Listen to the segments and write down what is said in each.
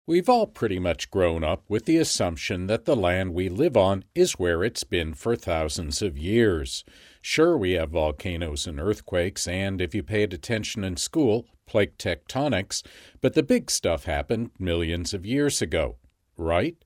We've all pretty much grown up with the assumption that the land we live on is where it's been for thousands of years. Sure, we have volcanoes and earthquakes, and if you paid attention in school, plate tectonics, but the big stuff happened millions of years ago, right?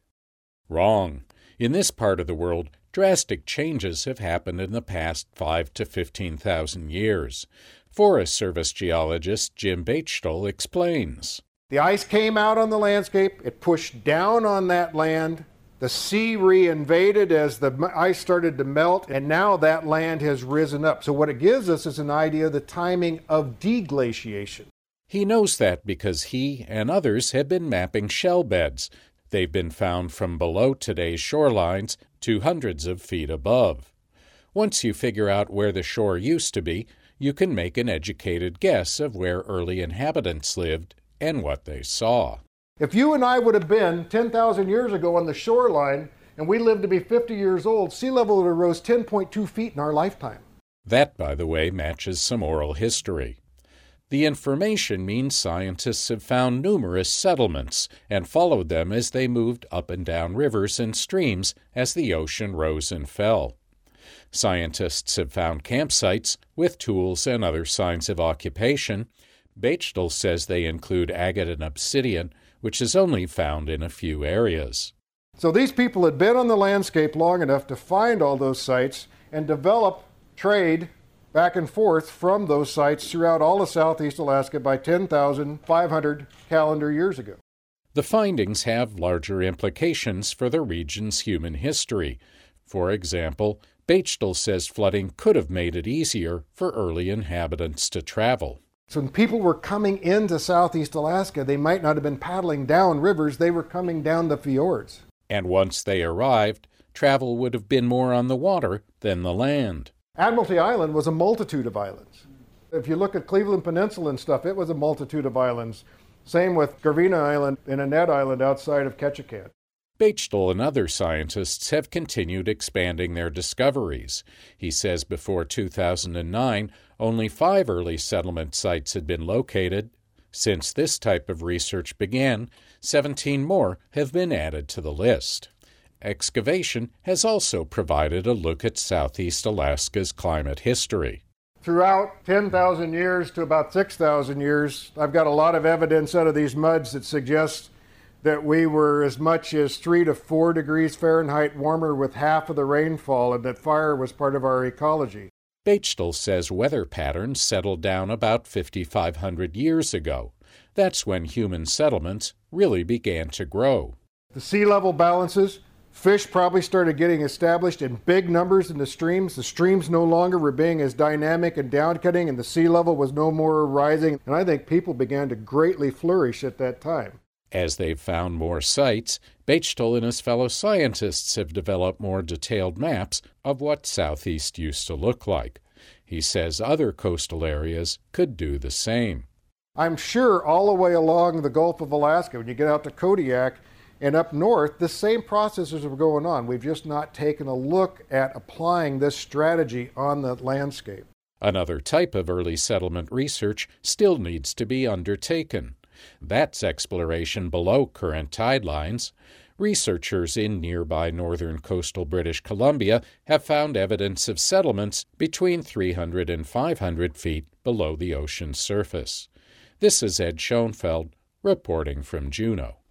Wrong. In this part of the world, drastic changes have happened in the past 5 to 15,000 years. Forest Service geologist Jim Bechtel explains. The ice came out on the landscape, it pushed down on that land, the sea reinvaded as the ice started to melt, and now that land has risen up. So what it gives us is an idea of the timing of deglaciation. He knows that because he and others have been mapping shell beds. They've been found from below today's shorelines to hundreds of feet above. Once you figure out where the shore used to be, you can make an educated guess of where early inhabitants lived and what they saw. If you and I would have been 10,000 years ago on the shoreline and we lived to be 50 years old, sea level would have rose 10.2 feet in our lifetime. That, by the way, matches some oral history. The information means scientists have found numerous settlements and followed them as they moved up and down rivers and streams as the ocean rose and fell. Scientists have found campsites with tools and other signs of occupation. Bechtel says they include agate and obsidian, which is only found in a few areas. So these people had been on the landscape long enough to find all those sites and develop trade back and forth from those sites throughout all of southeast Alaska by 10,500 calendar years ago. The findings have larger implications for the region's human history. For example, Bechtel says flooding could have made it easier for early inhabitants to travel. So when people were coming into southeast Alaska, they might not have been paddling down rivers, they were coming down the fjords. And once they arrived, travel would have been more on the water than the land. Admiralty Island was a multitude of islands. If you look at Cleveland Peninsula and stuff, it was a multitude of islands. Same with Gravina Island and Annette Island outside of Ketchikan. Bechtel and other scientists have continued expanding their discoveries. He says before 2009, only 5 early settlement sites had been located. Since this type of research began, 17 more have been added to the list. Excavation has also provided a look at southeast Alaska's climate history. Throughout 10,000 years to about 6,000 years, I've got a lot of evidence out of these muds that suggests that we were as much as 3 to 4 degrees Fahrenheit warmer with half of the rainfall, and that fire was part of our ecology. Bechtel says weather patterns settled down about 5,500 years ago. That's when human settlements really began to grow. The sea level balances, fish probably started getting established in big numbers in the streams. The streams no longer were being as dynamic and downcutting, and the sea level was no more rising. And I think people began to greatly flourish at that time. As they've found more sites, Bechtel and his fellow scientists have developed more detailed maps of what Southeast used to look like. He says other coastal areas could do the same. I'm sure all the way along the Gulf of Alaska, when you get out to Kodiak and up north, the same processes are going on. We've just not taken a look at applying this strategy on the landscape. Another type of early settlement research still needs to be undertaken. That's exploration below current tide lines. Researchers in nearby northern coastal British Columbia have found evidence of settlements between 300 and 500 feet below the ocean's surface. This is Ed Schoenfeld reporting from Juneau.